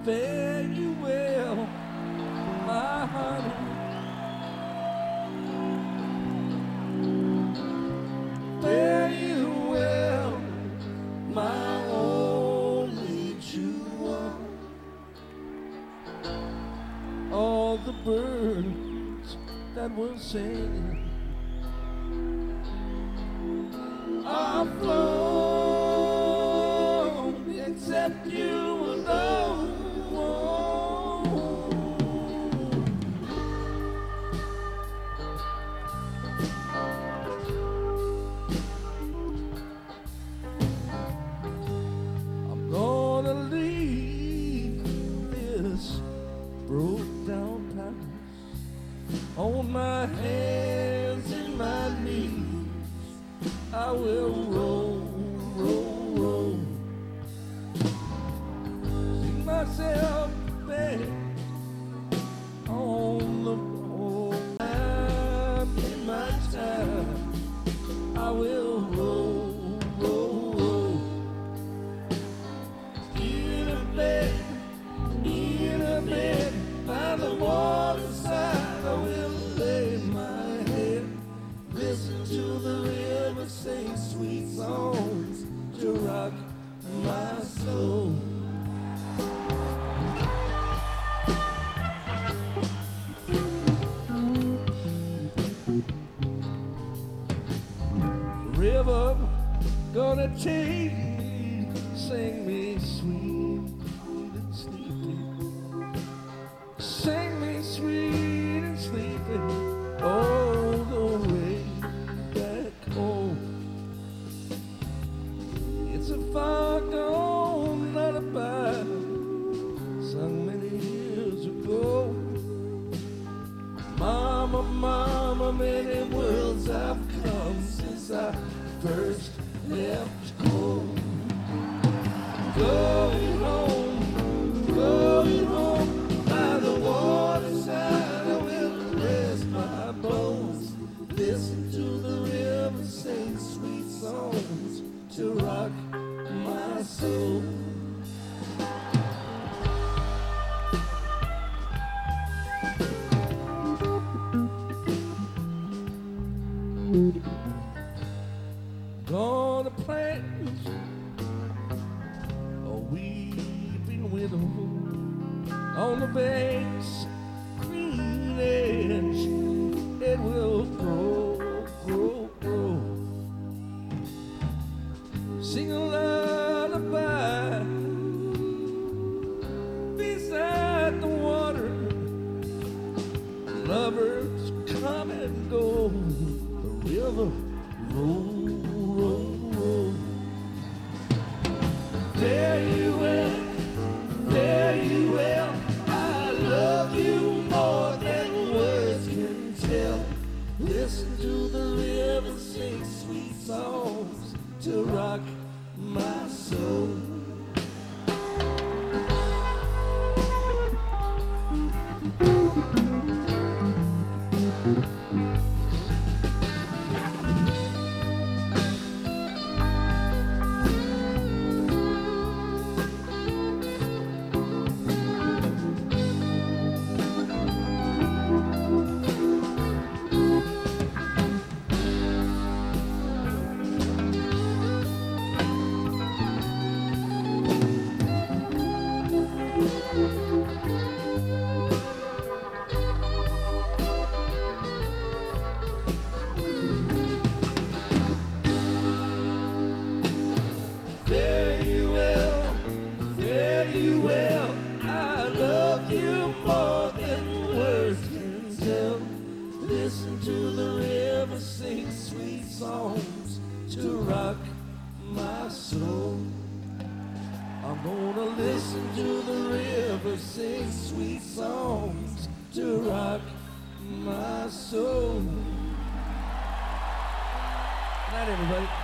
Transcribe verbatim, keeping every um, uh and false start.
fare you well, my honey. Fare you well, my only true one. All the birds that were singing are flown, except you alone. I'm gonna leave this broke down palace on my hands and my knees. I will roll, roll, roll, see myself back on the road. I'm in my time. I will roll, roll, roll, in a bed, in a bed by the waterside. I will lay my head, listen to the river sing sweet songs to rock my soul. River gonna take me, sing me sweet and sleepy, sing me sweet and sleepy all the way back home. It's a far gone lullaby sung many years ago. Mama, mama, many worlds I've come since I first left home. Going home, going home by the waterside. I will rest my bones, listen to the river sing sweet songs to rock my soul. Gonna plant a weeping willow on the banks, green edge. It will grow, grow, grow. Sing a lullaby beside the water. Lovers come and go. The river roll, roll, roll. Fare you well, fare you well. I love you more than words can tell. Listen to the river sing sweet songs to rock my soul. Fare you well, fare you well. I love you more than words can tell. Listen to the river sing sweet songs to rock my soul. I'm gonna listen to the river sing sweet songs to rock my soul. Good night, everybody.